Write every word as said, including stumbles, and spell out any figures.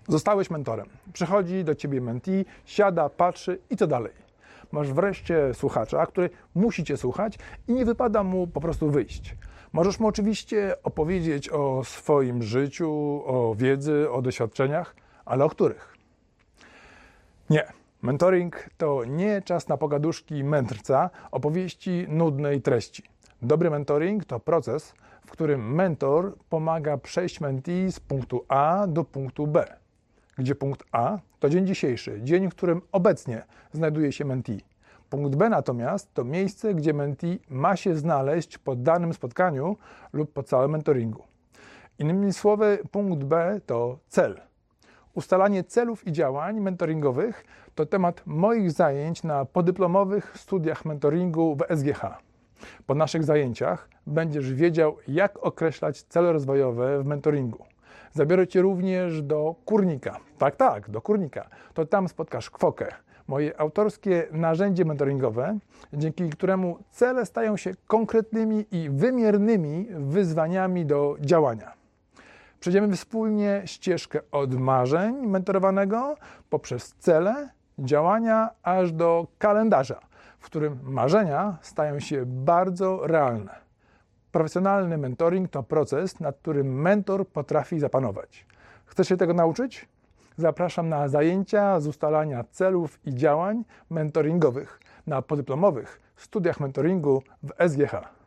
Zostałeś mentorem. Przychodzi do ciebie mentee, siada, patrzy i co dalej? Masz wreszcie słuchacza, który musi cię słuchać i nie wypada mu po prostu wyjść. Możesz mu oczywiście opowiedzieć o swoim życiu, o wiedzy, o doświadczeniach, ale o których? Nie. Mentoring to nie czas na pogaduszki mędrca, opowieści nudnej treści. Dobry mentoring to proces, w którym mentor pomaga przejść mentee z punktu A do punktu B, gdzie punkt A to dzień dzisiejszy, dzień, w którym obecnie znajduje się mentee. Punkt B natomiast to miejsce, gdzie mentee ma się znaleźć po danym spotkaniu lub po całym mentoringu. Innymi słowy, punkt B to cel. Ustalanie celów i działań mentoringowych to temat moich zajęć na podyplomowych studiach mentoringu w S G H. Po naszych zajęciach będziesz wiedział, jak określać cele rozwojowe w mentoringu. Zabiorę Cię również do Kurnika. Tak, tak, do Kurnika. To tam spotkasz kwokę, moje autorskie narzędzie mentoringowe, dzięki któremu cele stają się konkretnymi i wymiernymi wyzwaniami do działania. Przejdziemy wspólnie ścieżkę od marzeń mentorowanego poprzez cele, działania, aż do kalendarza, w którym marzenia stają się bardzo realne. Profesjonalny mentoring to proces, nad którym mentor potrafi zapanować. Chcesz się tego nauczyć? Zapraszam na zajęcia z ustalania celów i działań mentoringowych na podyplomowych studiach mentoringu w S G H.